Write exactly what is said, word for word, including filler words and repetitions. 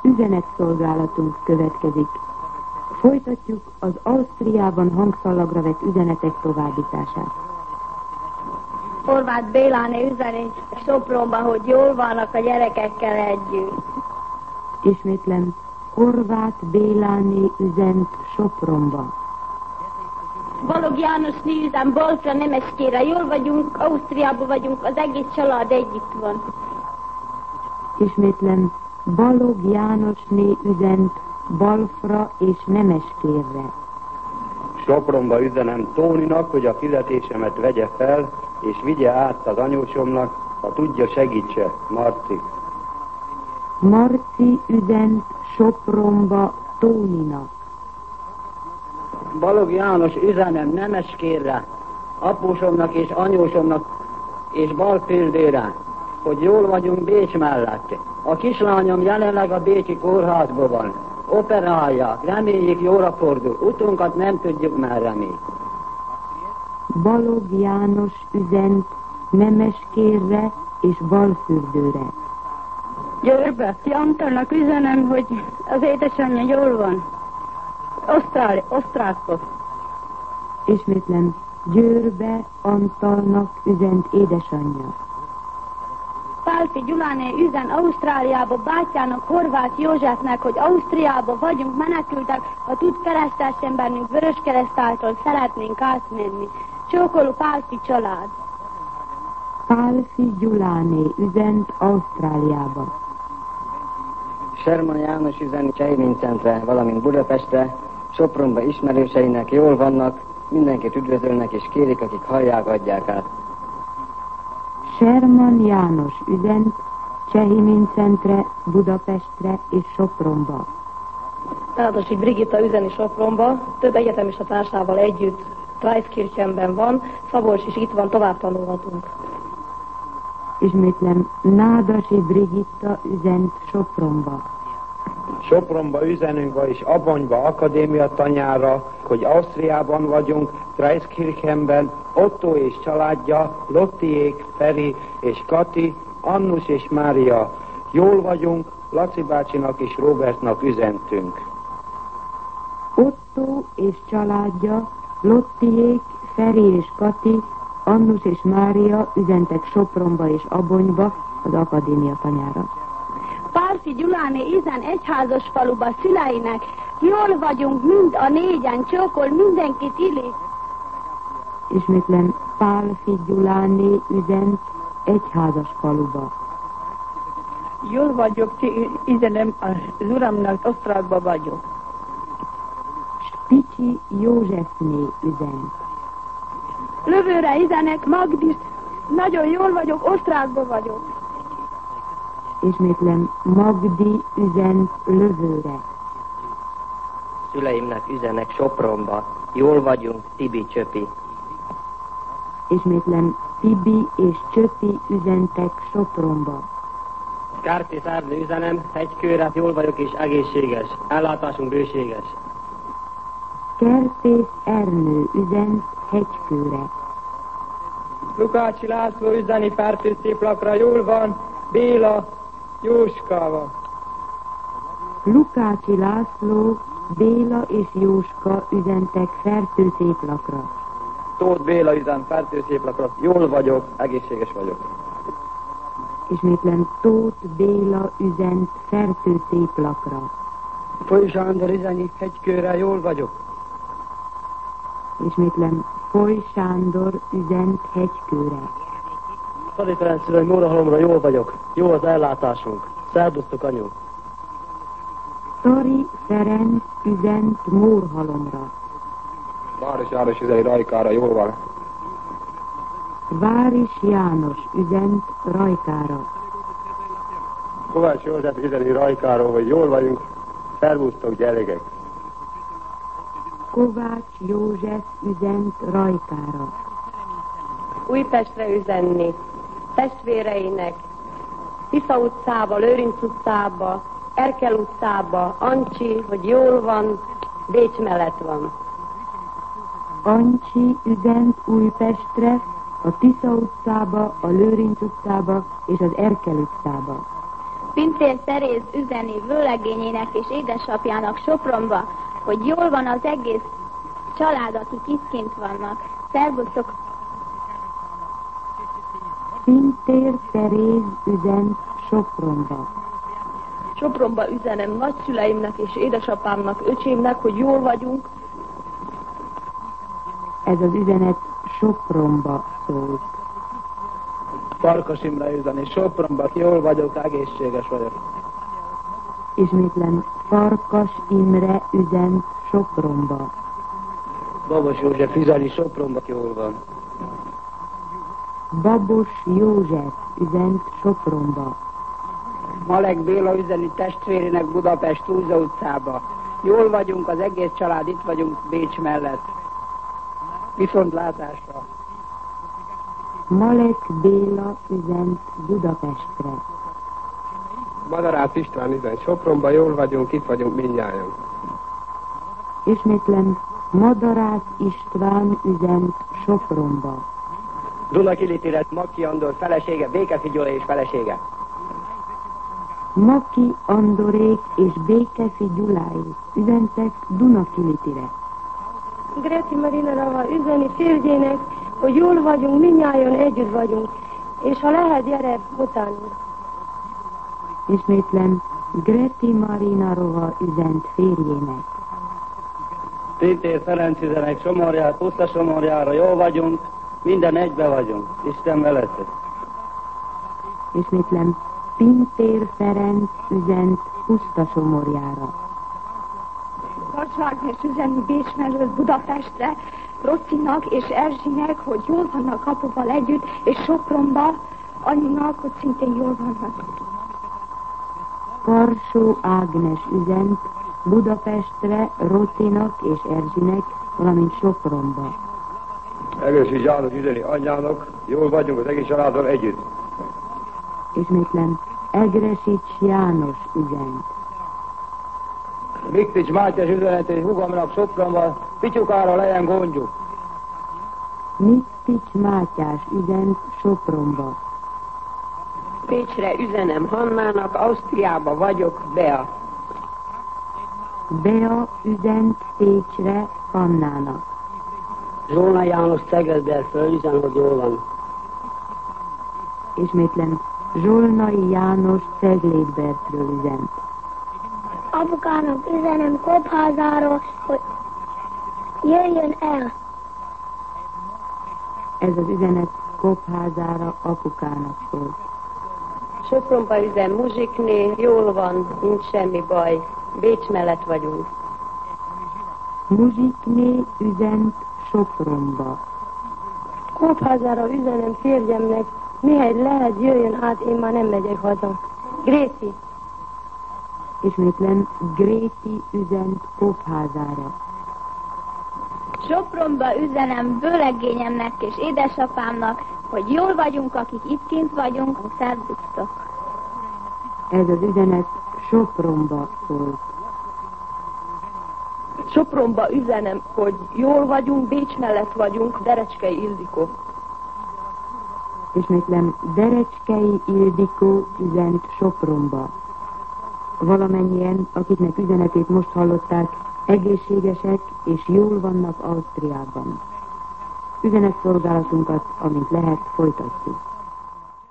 Üzenetszolgálatunk következik. Folytatjuk az Ausztriában hangszalagra vett üzenetek továbbítását. Horváth Béláné üzeni Sopronba, hogy jól vannak a gyerekekkel együtt. Ismétlem, Horváth Béláné üzent Sopronba. Balog Jánosné üzen Balfra Nemeskére. Jól vagyunk, Ausztriában vagyunk, az egész család együtt van. Ismétlem, Balog Jánosné üzent Balfra és Nemeskérre. Sopronba üzenem Tóninak, hogy a fizetésemet vegye fel, és vigye át az anyósomnak, ha tudja, segítse, Marci. Marci üzent Sopronba Tóninak. Balog János üzenem Nemeskérre, apósomnak és anyósomnak és Balfildére, hogy jól vagyunk Bécs mellett. A kislányom jelenleg a bécsi kórházban van. Operálják, reméljük jóra fordul. Utunkat nem tudjuk merre mi. Balog János üzent Nemeskérre és Balfürdőre. Győrbe, Antalnak üzenem, hogy az édesanyja jól van. Osztrál, osztrákba. Ismétlem, Győrbe Antalnak üzent édesanyja. Pálfi Gyuláné üzen Ausztráliába bátyjának, Horváth Józsefnek, hogy Ausztriába vagyunk, menekültek, ha tud keresztes emberünk Vöröskeresztáltól szeretnénk átmenni. Csókoló Pálfi család. Pálfi Gyuláné üzent Ausztráliába. Sherman János üzeni Csejmincentre, valamint Budapestre, Sopronba ismerőseinek jól vannak, mindenkit üdvözölnek és kérik, akik hallják, adják át. Sherman János üzent Csehimincentre, Budapestre és Sopronba. Nádasi Brigitta üzeni Sopronba, több egyetemista társával együtt Traiskirchenben van, Szabolcs is itt van, tovább tanulhatunk. Ismétlem, Nádasi Brigitta üzent Sopronba. Sopronba üzenünk, és Abonyba akadémia tanyára, hogy Ausztriában vagyunk, Traiskirchenben, Otto és családja, Lottiék, Feri és Kati, Annus és Mária. Jól vagyunk, Laci bácsinak és Robertnak üzentünk. Otto és családja, Lottiék, Feri és Kati, Annus és Mária üzentek Sopronba és Abonyba, az akadémia tanyára. Pálfi Gyuláné üzen egyházas faluba szüleinek. Jól vagyunk mind a négyen, csókol mindenkit Ili. Ismétlem, Pálfi Gyuláné üzent egyházas faluba. Jól vagyok, üzenem az uramnak, Osztrákba vagyok. Spicsi Józsefné üzent. Lövőre üzenek Magdis. Nagyon jól vagyok, Osztrákba vagyok. Ismétlem, Magdi üzent Lövőre. Szüleimnek üzenek Sopronba. Jól vagyunk, Tibi Csöpi. Ismétlem, Tibi és Csöpi üzentek Sopronba. Kárti Szárnő üzenem, Hegykőre, jól vagyok és egészséges. Ellátásunk bőséges. Kertész Ernő üzent Hegykőre. Lukácsi László üzeni Fertőszéplakra, jól van, Béla Jóskával. Lukácsi László, Béla és Jóska üzentek Fertőszéplakra. Tóth Béla üzen Fertőszéplakra, jól vagyok, egészséges vagyok. Ismétlem, Tóth Béla üzent Fertőszéplakra. Foly Sándor üzeni Hegykőre, jól vagyok. Ismétlem, Foly Sándor üzent Hegykőre. Szadi Ferenc szülő, Mórahalomra, jól vagyok. Jó az ellátásunk. Szerdusztok, anyu. Szari Ferenc üzent Mórhalomra. Város János üzeni Rajkára, jól van. Váris János üzent Rajkára. Kovács József üzeni Rajkáról, hogy jól vagyunk, szervusztok, gyerekek. Kovács József üzent Rajkára. Újpestre üzenni testvéreinek, Tisza utcába, Lőrinc utcába, Erkel utcába, Ancsi, hogy jól van, Bécs mellett van. Ancsi üzent Újpestre, a Tisza utcába, a Lőrinc utcába és az Erkel utcába. Pintér Teréz üzeni vőlegényének és édesapjának Sopronba, hogy jól van az egész család, akik itt kint vannak. Szervusztok! Pintér Teréz üzen Sopronba. Sopronba üzenem nagyszüleimnek és édesapámnak, öcsémnek, hogy jól vagyunk. Ez az üzenet Sopronba szólt. Farkas Imre üzeni Sopronba, jól vagyok, egészséges vagyok. Ismétlen Farkas Imre üzen Sopronba. Babos József üzeni Sopronba, jól van. Babos József üzent Sopronba. Malek Béla üzeni testvérének Budapest Újza utcába. Jól vagyunk, az egész család itt vagyunk Bécs mellett. Viszontlátásra. Malek Béla üzent Budapestre. Madarász István üzen Sopronba, jól vagyunk, itt vagyunk mindnyájan. Ismétlen Madarász István üzent Sopronba. Dunakilitiret Maki Andor felesége, Békefi Gyula és felesége. Maki Andorék és Békefi Gyuláék üzentek Dunakilitire. Greti Marina Rava üzeni férjének, hogy jól vagyunk, mindnyájan együtt vagyunk, és ha lehet, gyere utánunk. Ismétlen Greti Marina Rova üzent férjének. Pintér Ferenc üzenek Somorját, Puszta Somorjára, jól vagyunk, minden egybe vagyunk, Isten veletek. Ismétlen Pintér Ferenc üzent Puszta Somorjára. Kacsvágnes üzeni Bécs mellett Budapestre, Rocinak és Erzsinek, hogy jól vannak apuval együtt, és Sopronba anyunak, hogy szintén jól vannak. Karsó Ágnes üzent Budapestre Rocinak és Erzsinek, valamint Sopronba. Egészség János üzeni anyjának, jól vagyunk az egész családdal együtt. Ismétlen Egresics János üzent. Viktics Mátyás üzenetét húgomnak Sopronba, Pityukára legyen gondjuk. Miktics Mátyás üzent Sopronba. Pécsre üzenem Hannának, Ausztriába vagyok, Bea. Bea üzent Pécsre Pannának. Zsolna János Szegedbertről üzen, hogy jól van. Ismétlen Zsolnai János Ceglédbertről üzent. Apukának üzenem Kopházáról, hogy jöjjön el. Ez az üzenet Kopházára apukának szólt. Sopronba üzen Muzsikné, jól van, nincs semmi baj, Bécs mellett vagyunk. Muzsikné üzent Sopronba. Kopházára üzenem férjemnek, mihely lehet, jöjjön át, én már nem megyek haza. Gréti. Ismétlen Gréti üzent Kopházára. Sopronba üzenem vőlegényemnek és édesapámnak, hogy jól vagyunk, akik itt kint vagyunk, szervusztok. Ez az üzenet Sopronba szólt. Sopronba üzenem, hogy jól vagyunk, Bécs mellett vagyunk, Derecskei Ildikó. Ismétlen Derecskei Ildikó üzent Sopronba. Valamennyien, akiknek üzenetét most hallották, egészségesek és jól vannak Ausztriában. Üzenetszolgálatunkat, amint lehet, folytatjuk.